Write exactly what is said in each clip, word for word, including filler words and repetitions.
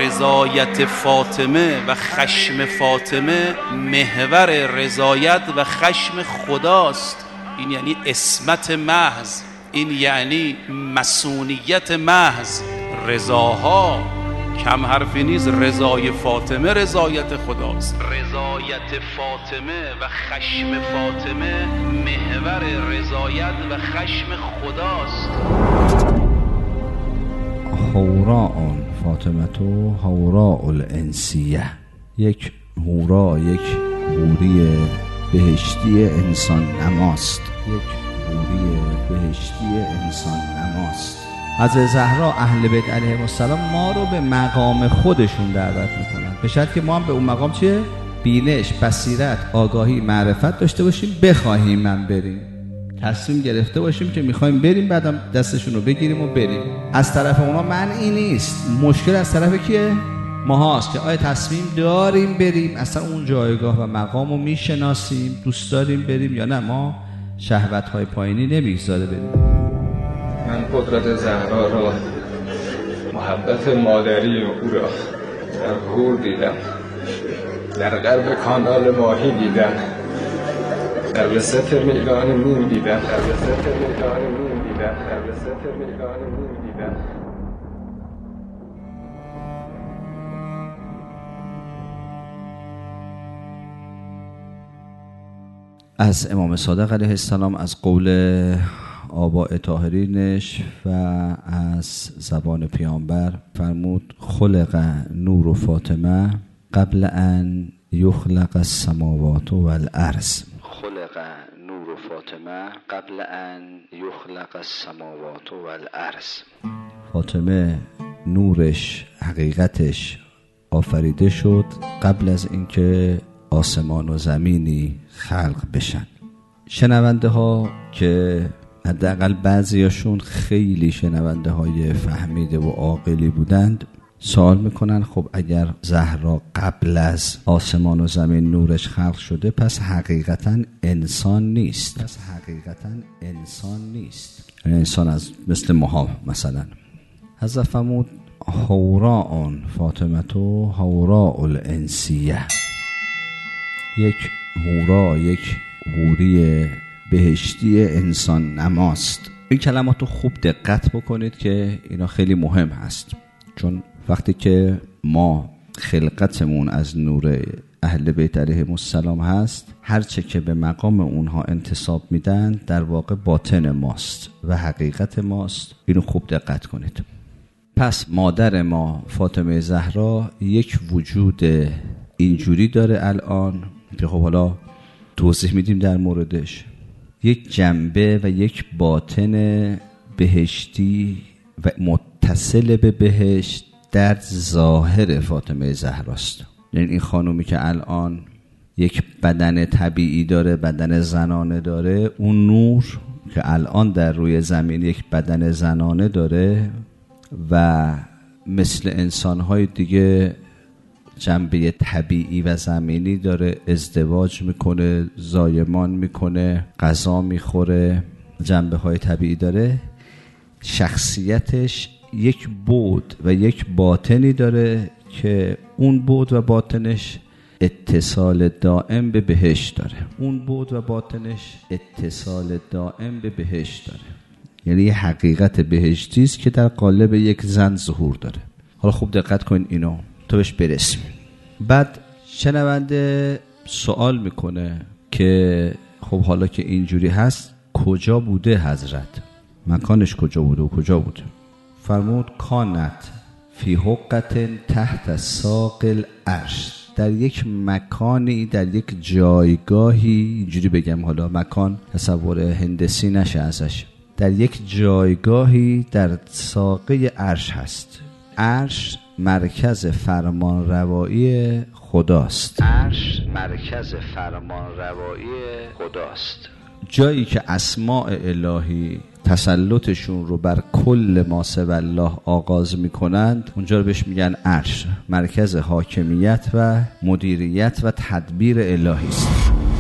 رضایت فاطمه و خشم فاطمه محور رضایت و خشم خداست. این یعنی عصمت محض، این یعنی مسئولیت محض. رضاها کم حرفی نیست، رضای فاطمه رضایت خداست. رضایت فاطمه و خشم فاطمه محور رضایت و خشم خداست. حوراء فاطمه حوراء الانسیه، یک حورا، یک حوری بهشتی انسان نماست، یک حوری بهشتی انسان نماست. حضرت زهرا اهل بیت علیهم السلام ما رو به مقام خودشون دعوت میکنن، به شرط که ما هم به اون مقام چیه؟ بینش، بصیرت، آگاهی، معرفت داشته باشیم، بخواهیم من بریم، تصمیم گرفته باشیم که میخوایم بریم، بعدم دستشون رو بگیریم و بریم. از طرف اونا معنی نیست، مشکل از طرف کیه؟ ما هاست که آیا تصمیم داریم بریم، اصلا اون جایگاه و مقام رو میشناسیم، دوست داریم بریم یا نه. ما شهوت های پایینی نمیگذاره بریم. من قدرت زهرا را، محبت مادری او را در حور دیدم، در غرب کانال ماهی دیدم، در وسط میدان نیم دیدم، در وسط میدان نیم دیدم، در وسط میدان نیم دیدم. از امام صادق علیه السلام، از قول آباء طاهرینش و از زبان پیامبر فرمود خلق نور فاطمه قبل ان یخلق السماوات والارض. خلق نور فاطمه قبل ان یخلق السماوات والارض. فاطمه نورش، حقیقتش آفریده شد قبل از اینکه آسمان و زمینی خلق بشن. شنونده ها که حداقل بعضیاشون خیلی شنونده های فهمیده و عاقلی بودند سوال میکنن خب اگر زهرا قبل از آسمان و زمین نورش خلق شده پس حقیقتا انسان نیست، پس حقیقتا انسان نیست، یعنی انسان از مثل ماها مثلا. حضرت فرمود حوراء فاطمه حوراء الانسیه، یک حورا، یک حوری بهشتی انسان نماست. این کلمات رو خوب دقت بکنید که اینا خیلی مهم هست، چون وقتی که ما خلقتمون از نور اهل بیت علیهم السلام هست، هرچه که به مقام اونها انتساب میدن در واقع باطن ماست و حقیقت ماست. اینو خوب دقت کنید. پس مادر ما فاطمه زهرا یک وجود اینجوری داره الان که خب حالا توضیح میدیم در موردش. یک جنبه و یک باطن بهشتی و متصل به بهشت در ظاهر فاطمه زهراست. یعنی این خانومی که الان یک بدن طبیعی داره، بدن زنانه داره، اون نور که الان در روی زمین یک بدن زنانه داره و مثل انسان‌های دیگه جنبه طبیعی و زمینی داره، ازدواج میکنه، زایمان میکنه، غذا میخوره، جنبه های طبیعی داره. شخصیتش یک بعد و یک باطنی داره که اون بعد و باطنش اتصال دائم به بهشت داره. اون بعد و باطنش اتصال دائم به بهشت داره. یعنی یه حقیقت بهشتی است که در قالب یک زن ظهور داره. حالا خوب دقت کن اینو تو بهش برسیم. بعد شنونده سوال میکنه که خب حالا که اینجوری هست کجا بوده حضرت؟ مکانش کجا بوده و کجا بوده؟ فرمود کانت فی حقت تحت ساق العرش، در یک مکانی، در یک جایگاهی، اینجوری بگم حالا مکان تصور هندسی نشه ازش، در یک جایگاهی در ساقه عرش هست. عرش مرکز فرمان روایی خداست. عرش مرکز فرمان روایی خداست، جایی که اسماء الهی تسلطشون رو بر کل ما سوی الله آغاز میکنند، اونجا رو بهش میگن عرش، مرکز حاکمیت و مدیریت و تدبیر الهی است.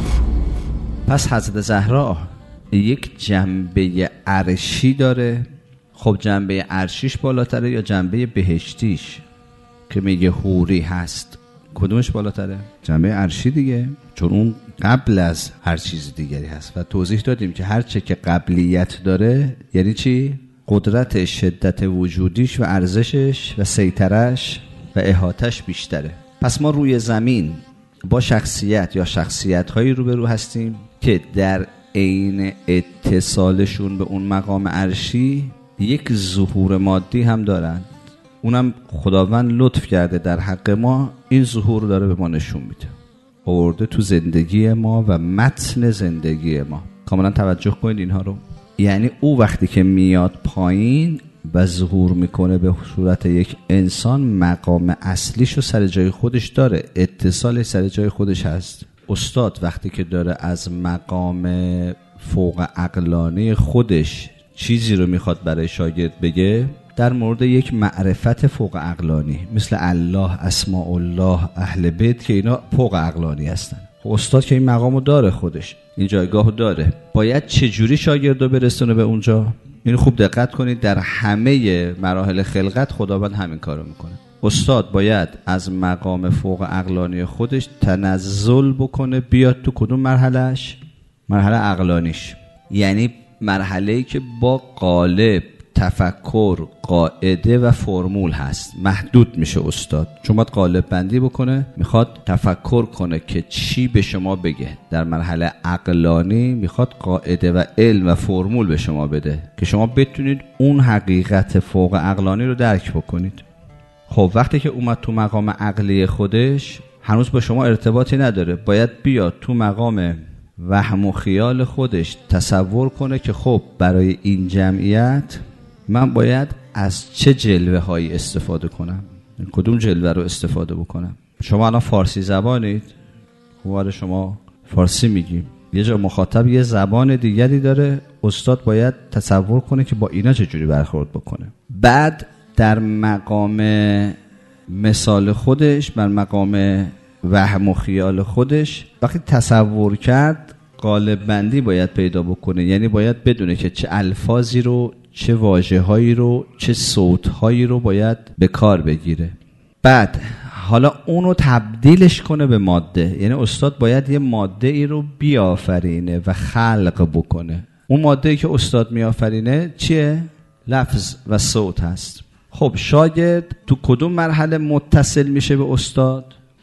پس حضرت زهرا یک جنبه عرشی داره. خب جنبه عرشیش بالاتره یا جنبه بهشتیش؟ که میگه حوری هست، کدومش بالاتره؟ جنبه عرشی دیگه، چون اون قبل از هر چیز دیگری هست و توضیح دادیم که هر چه که قبلیت داره یعنی چی؟ قدرت شدت وجودیش و ارزشش و سیطرش و احاطش بیشتره. پس ما روی زمین با شخصیت یا شخصیت‌هایی روبرو هستیم که در عین اتصالشون به اون مقام عرشی یک ظهور مادی هم دارن. اونم خداوند لطف کرده در حق ما، این ظهور داره به ما نشون میده، آورده تو زندگی ما و متن زندگی ما. کاملا توجه کنید اینها رو. یعنی او وقتی که میاد پایین و ظهور میکنه به صورت یک انسان، مقام اصلیشو سر جای خودش داره، اتصالش سر جای خودش هست. استاد وقتی که داره از مقام فوق عقلانی خودش چیزی رو میخواد برای شاگرد بگه در مورد یک معرفت فوق عقلانی مثل الله، اسماء الله، اهل بیت که اینا فوق عقلانی هستن، استاد که این مقامو داره، خودش این جایگاهو داره، باید چجوری شاگردو برسونه به اونجا؟ اینو خوب دقت کنید، در همه مراحل خلقت خداوند همین کارو میکنه. استاد باید از مقام فوق عقلانی خودش تنزل بکنه، بیاد تو کدوم مرحلهش؟ مرحله عقلانیش، یعنی مرحله‌ای که با قالب، تفکر، قاعده و فرمول هست محدود میشه استاد، چون باید قالب بندی بکنه، میخواد تفکر کنه که چی به شما بگه. در مرحله عقلانی میخواد قاعده و علم و فرمول به شما بده که شما بتونید اون حقیقت فوق عقلانی رو درک بکنید. خب وقتی که اومد تو مقام عقلی خودش هنوز با شما ارتباطی نداره، باید بیاد تو مقام وهم و خیال خودش تصور کنه که خب برای این جمعیت من باید از چه جلوه هایی استفاده کنم، کدوم جلوه رو استفاده بکنم. شما الان فارسی زبانید، خوباره شما فارسی میگیم، یه جا مخاطب یه زبان دیگری داره، استاد باید تصور کنه که با اینا چجوری برخورد بکنه. بعد در مقام مثال خودش، بر مقام وهم و خیال خودش وقتی تصور کرد، قالب بندی باید پیدا بکنه، یعنی باید بدونه که چه الفاظی رو، چه واژه‌هایی رو، چه صوت‌هایی رو باید به کار بگیره. بعد حالا اونو تبدیلش کنه به ماده، یعنی استاد باید یه ماده ای رو بیافرینه و خلق بکنه. اون ماده ای که استاد میآفرینه چیه؟ لفظ و صوت هست. خب شاگرد تو کدوم مرحله متصل میشه به استاد؟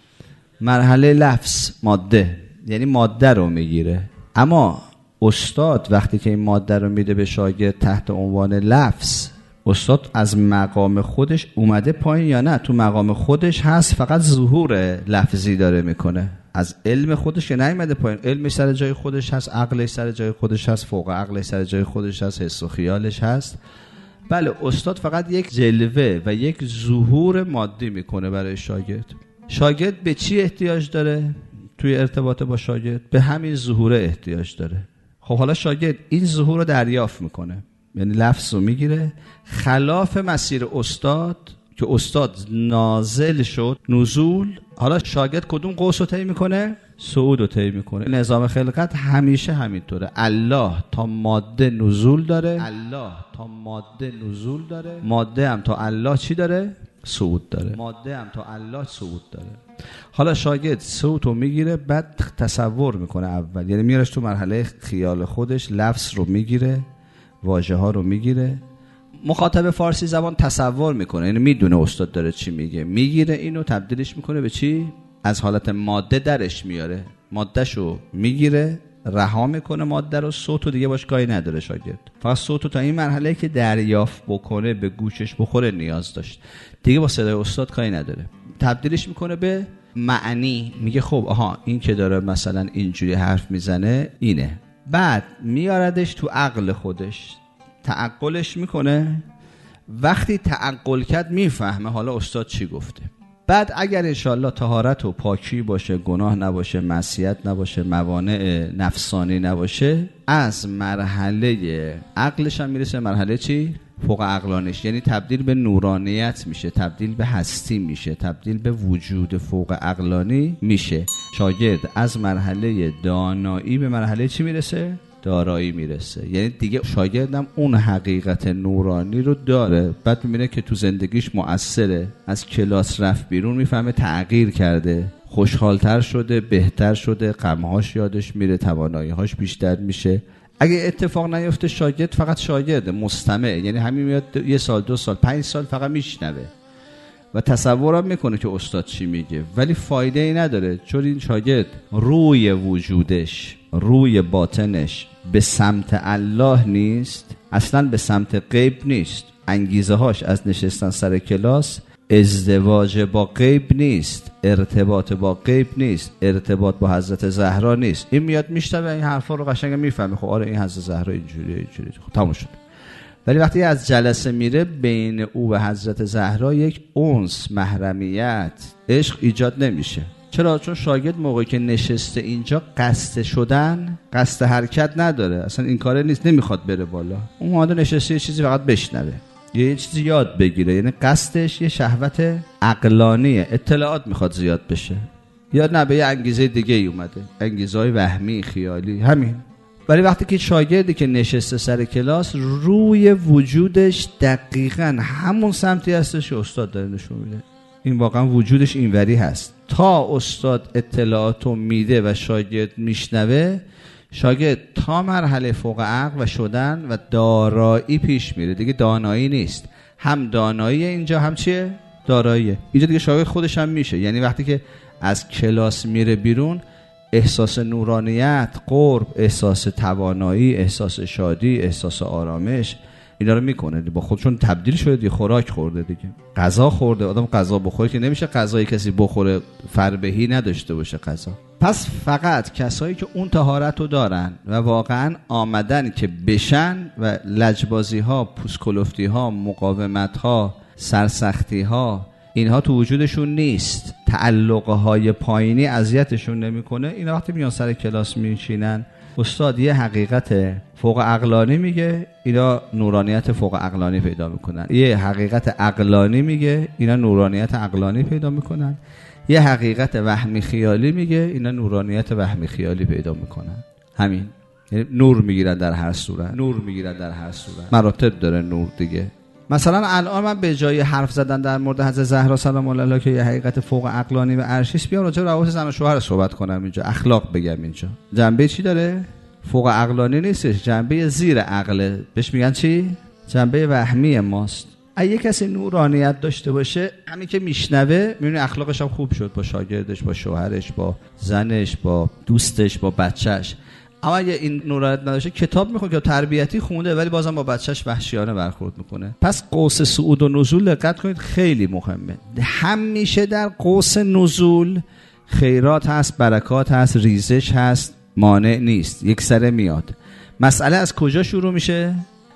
مرحله لفظ، ماده، یعنی ماده رو میگیره. اما استاد وقتی که این ماده رو میده به شاگرد تحت عنوان لفظ، استاد از مقام خودش اومده پایین یا نه؟ تو مقام خودش هست، فقط ظهور لفظی داره میکنه، از علم خودش که نیومده پایین. علمش سر جای خودش هست، عقلش سر جای خودش هست، فوق عقلش سر جای خودش هست، حس و خیالش هست. بله، استاد فقط یک جلوه و یک ظهور مادی میکنه برای شاگرد. شاگرد به چی احتیاج داره؟ توی ارتباط با شاگرد به همین ظهور احتیاج داره. خب حالا شاگرد این ظهور رو دریافت میکنه، یعنی لفظ رو میگیره، خلاف مسیر استاد که استاد نازل شد، نزول. حالا شاگرد کدوم قوس رو طی میکنه؟ صعود رو طی میکنه. نظام خلقت همیشه همینطوره. الله تا ماده نزول داره، الله تا ماده نزول داره، ماده هم تا الله چی داره؟ صعود داره. ماده هم تا الله صعود داره. حالا شاگرد صوت رو میگیره، بعد تصور میکنه اول، یعنی میارش تو مرحله خیال خودش، لفظ رو میگیره، واژه ها رو میگیره. مخاطب فارسی زبان تصور میکنه، یعنی میدونه استاد داره چی میگه، میگیره اینو تبدیلش میکنه به چی؟ از حالت ماده درش میاره، مادهشو میگیره، رها میکنه ماده رو، صوت رو دیگه باش کاری نداره شاگرد، فقط صوت رو تا این مرحله که دریافت بکنه، به گوشش بخوره نیاز داشت، دیگه با صدای استاد کاری نداره. تبدیلش میکنه به معنی، میگه خب آها این که داره مثلا اینجوری حرف میزنه اینه. بعد میاردش تو عقل خودش، تعقلش میکنه. وقتی تعقل کرد میفهمه حالا استاد چی گفته. بعد اگر انشالله طهارت و پاکی باشه، گناه نباشه، معصیت نباشه، موانع نفسانی نباشه، از مرحله عقلش هم میرسه مرحله چی؟ فوق عقلانش، یعنی تبدیل به نورانیت میشه، تبدیل به هستی میشه، تبدیل به وجود فوق عقلانی میشه. شاگرد از مرحله دانایی به مرحله چی میرسه؟ دارایی میرسه. یعنی دیگه شاگردم اون حقیقت نورانی رو داره، بعد میبینه که تو زندگیش مؤثره، از کلاس رفت بیرون میفهمه تغییر کرده، خوشحالتر شده، بهتر شده، غمهاش یادش میره، توانایی‌هاش بیشتر میشه. اگه اتفاق نیفته شاگرد فقط شاگرده، مستمع، یعنی همین میاد یه سال دو سال پنج سال فقط میشنوه و تصورم میکنه که استاد چی میگه، ولی فایده ای نداره، چون این شاگرد روی وجودش، روی باطنش به سمت الله نیست، اصلا به سمت غیب نیست. انگیزه هاش از نشستن سر کلاس ازدواج با غیب نیست، ارتباط با غیب نیست، ارتباط با حضرت زهرا نیست. این میاد میشنوه این حرفا رو قشنگ میفهمه، خب آره این حضرت زهرا اینجوریه اینجوریه، خب تموم شد. ولی وقتی از جلسه میره بین او و حضرت زهرا یک انس، محرمیت، عشق ایجاد نمیشه. چرا؟ چون شاگرد موقعی که نشسته اینجا قصد شدن، قصد حرکت نداره، اصلا این کاره نیست، نمیخواد بره بالا. اون اومده نشسته یه چیزی فقط بشنوه، یه چیزی یاد بگیره. یعنی قصدش یه شهوت عقلانیه، اطلاعات میخواد زیاد بشه، یا نه به یه انگیزه دیگه ای اومده، انگیزه‌های وهمی، خیالی، همین. ولی وقتی که شاگردی که نشسته سر کلاس روی وجودش دقیقاً همون سمتی هستش که استاد داره نشون میده، این واقعا وجودش اینوری هست. تا استاد اطلاعاتو میده و شاگرد میشنوه، شاگرد تا مرحله فوق عقل و شدن و دارایی پیش میره، دیگه دانایی نیست، هم دانایی اینجا هم چیه؟ داراییه. اینجا دیگه شاگرد خودش هم میشه. یعنی وقتی که از کلاس میره بیرون، احساس نورانیت، قرب، احساس توانایی، احساس شادی، احساس آرامش، اینا رو میکنه، با خودشون تبدیل شده، دیگه خوراک خورده، دیگه غذا خورده. آدم غذا بخوره که نمیشه غذای کسی بخوره فربهی نداشته باشه غذا. پس فقط کسایی که اون طهارت رو دارن و واقعا آمدن که بشن و لجبازی ها، پوسکلفتی ها، مقاومت ها، سرسختی ها، اینها تو وجودشون نیست، تعلقه های پایینی اذیتشون نمیکنه، اینا وقتی میان سر کلاس میشینن، استاد یه حقیقت فوق عقلانی میگه، اینا نورانیت فوق عقلانی پیدا میکنن. یه حقیقت عقلانی میگه، اینا نورانیت عقلانی پیدا میکنن. یه حقیقت وهمی خیالی میگه، اینا نورانیت وهمی خیالی پیدا میکنن. همین، یعنی نور میگیرن در هر صورت، نور میگیرن در هر صورت. مراتب داره نور دیگه. مثلا الان من به جای حرف زدن در مورد حضرت زهرا سلام الله علیها که یه حقیقت فوق عقلانی و عرشی، بیام راجع به روابط زن و شوهر صحبت کنم اینجا، اخلاق بگم اینجا. جنبه چی داره؟ فوق عقلانی نیستش، جنبه زیر عقله. بهش میگن چی؟ جنبه وهمی ماست. اگه کسی نورانیت داشته باشه، همین که میشنوه میبینه اخلاقش هم خوب شد، با شاگردش، با شوهرش، با زنش، با دوستش، با بچهش. اما اگه این نورانیت نداشته، کتاب میخونه که تربیتی خونده ولی بازم با بچهش وحشیانه برخورد میکنه. پس قوس صعود و نزول دقت کنید، خیلی مهمه. همیشه در قوس نزول خیرات هست، برکات هست، ریزش هست، مانع نیست، یک سره میاد. مسئله از کجا شروع میشه؟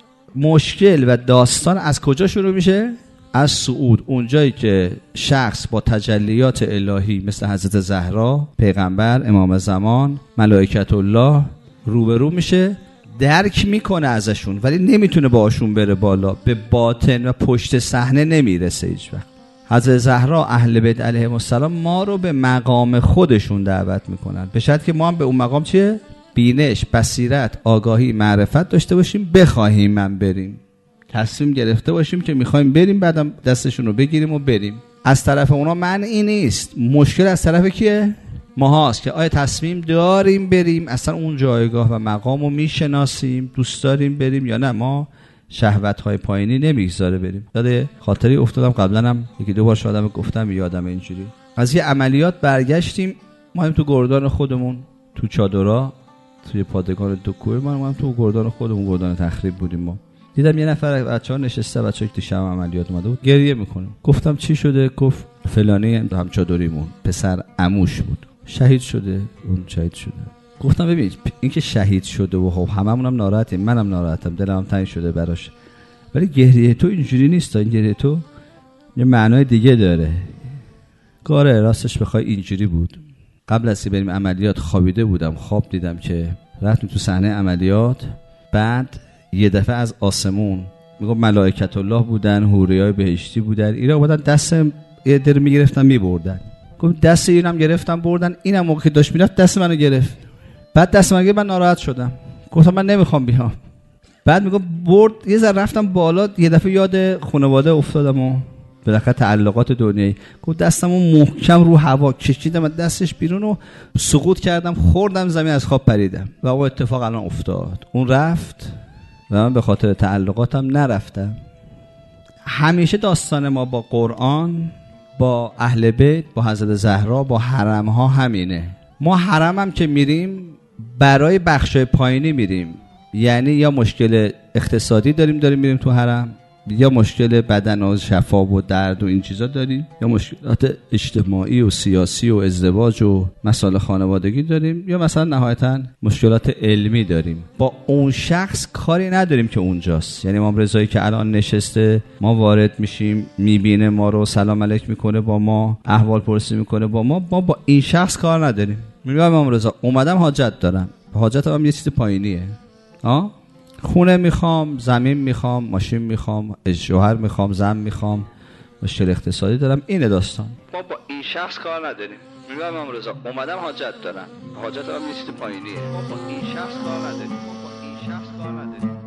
مشکل و داستان از کجا شروع میشه؟ از صعود. اونجایی که شخص با تجلیات الهی مثل حضرت زهرا، پیغمبر، امام زمان، ملائکت الله روبرو میشه، درک میکنه ازشون ولی نمیتونه باهاشون بره بالا، به باطن و پشت صحنه نمیرسه هیچ وقت. حضرت زهرا، اهل بیت علیهم السلام ما رو به مقام خودشون دعوت میکنن، به شرطی که ما هم به اون مقام چیه؟ بینش، بصیرت، آگاهی، معرفت داشته باشیم، بخواهیم من بریم، تصمیم گرفته باشیم که میخوایم بریم، بعدم دستشون رو بگیریم و بریم. از طرف اونا منعی نیست، مشکل از طرف کیه؟ ماهاست که آیا تصمیم داریم بریم، اصلا اون جایگاه و مقام رو میشناسیم، دوست داریم بریم یا نه. ما شهوت‌های پایینی نمیگذاره بریم. داده خاطری افتادم قبلا هم یکی دو بار شادم گفتم یادم اینجوری، از یه عملیات برگشتیم، ما هم تو گردان خودمون، تو چادرها، توی پادگان دکوی ما، ما هم تو گردان خودمون، گردان تخریب بودیم. ما دیدم یه نفر بچه‌ها نشسته، بچه‌ای که تو شب عملیات اومده بود، گریه میکنه. گفتم چی شده؟ گفت فلانی هم چادریمون پسر عموش بود، شهید شده. اون شهید شده. گفتم ببین این که شهید شده و خب هممون هم ناراحتیم، منم ناراحتم، دلم تنگ شده براش، ولی گریه تو اینجوری نیست، این گریه تو یه معنای دیگه داره. کاره راستش بخوای اینجوری بود. قبل از که بریم عملیات خوابیده بودم، خواب دیدم که رفتیم تو صحنه عملیات، بعد یه دفعه از آسمون میگم ملائکت الله بودن، حوریای بهشتی بودن، اینا اومدن دست یه در میگرفتن میبردن. گفت دست اینم گرفتن بردن، اینم موقع که داشت میرفت دست منو گرفت. بعد دست من گرفت، من ناراحت شدم. گفتم من نمیخوام بیام. بعد میگه برد یه ذره رفتم بالا، یه دفعه یاد خانواده افتادم و بالاخره تعلقات دنیایی. گفت دستمو محکم رو هوا کشیدم از دستش بیرون و سقوط کردم، خوردم زمین، از خواب پریدم و اون اتفاق الان افتاد. اون رفت و من به خاطر تعلقاتم نرفتم. همیشه داستان ما با قرآن، با اهل بیت، با حضرت زهرا، با حرم ها همینه. ما حرم هم که میریم برای بخشای پایینی میریم، یعنی یا مشکل اقتصادی داریم داریم میریم تو حرم، یا مشکل بدن و شفا و درد و این چیزا داریم، یا مشکلات اجتماعی و سیاسی و ازدواج و مسائل خانوادگی داریم، یا مثلا نهایتاً مشکلات علمی داریم. با اون شخص کاری نداریم که اونجاست. یعنی امام رضایی که الان نشسته، ما وارد میشیم میبینه ما رو، سلام علیک میکنه با ما، احوال پرسی میکنه با ما، ما با این شخص کار نداریم. میگم امام رضا اومدم حاجت دارم، حاجتم هم یه چیز پایینیه. آه خونه میخوام، زمین میخوام، ماشین میخوام، شوهر میخوام، زن میخوام، مشکل اقتصادی دارم. اینه داستان. ما با این شخص کار نداریم. میگم امام رضا اومدم حاجت دارم، حاجتم هم یه چیز پایینیه. ما با این شخص کار نداریم. ما با این شخص کار نداریم.